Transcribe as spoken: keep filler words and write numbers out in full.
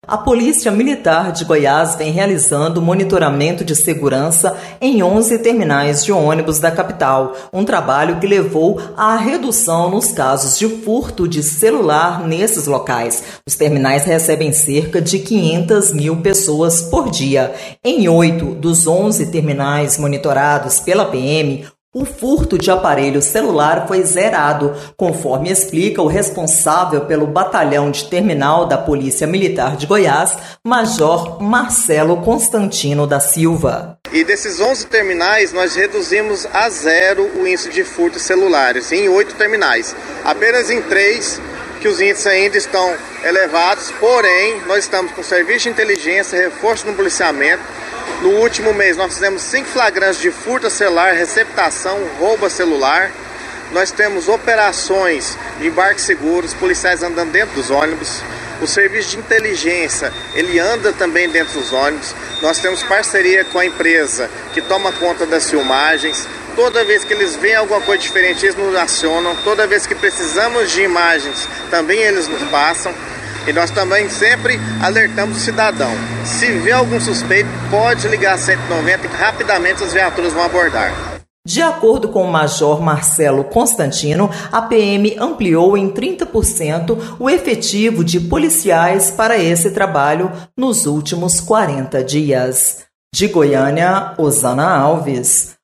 A Polícia Militar de Goiás vem realizando monitoramento de segurança em onze terminais de ônibus da capital, um trabalho que levou à redução nos casos de furto de celular nesses locais. Os terminais recebem cerca de quinhentas mil pessoas por dia. Em oito dos onze terminais monitorados pela P M, o furto de aparelho celular foi zerado, conforme explica o responsável pelo Batalhão de Terminal da Polícia Militar de Goiás, Major Marcelo Constantino da Silva. E desses onze terminais, nós reduzimos a zero o índice de furtos celulares, em oito terminais. Apenas em três que os índices ainda estão elevados, porém, nós estamos com serviço de inteligência, reforço no policiamento. No último mês, nós fizemos cinco flagrantes de furto celular, receptação, roubo celular. Nós temos operações de embarques seguros, policiais andando dentro dos ônibus. O serviço de inteligência, ele anda também dentro dos ônibus. Nós temos parceria com a empresa que toma conta das filmagens. Toda vez que eles veem alguma coisa diferente, eles nos acionam. Toda vez que precisamos de imagens, também eles nos passam. E nós também sempre alertamos o cidadão. Se vê algum suspeito, pode ligar cento e noventa e rapidamente as viaturas vão abordar. De acordo com o Major Marcelo Constantino, a P M ampliou em trinta por cento o efetivo de policiais para esse trabalho nos últimos quarenta dias. De Goiânia, Osana Alves.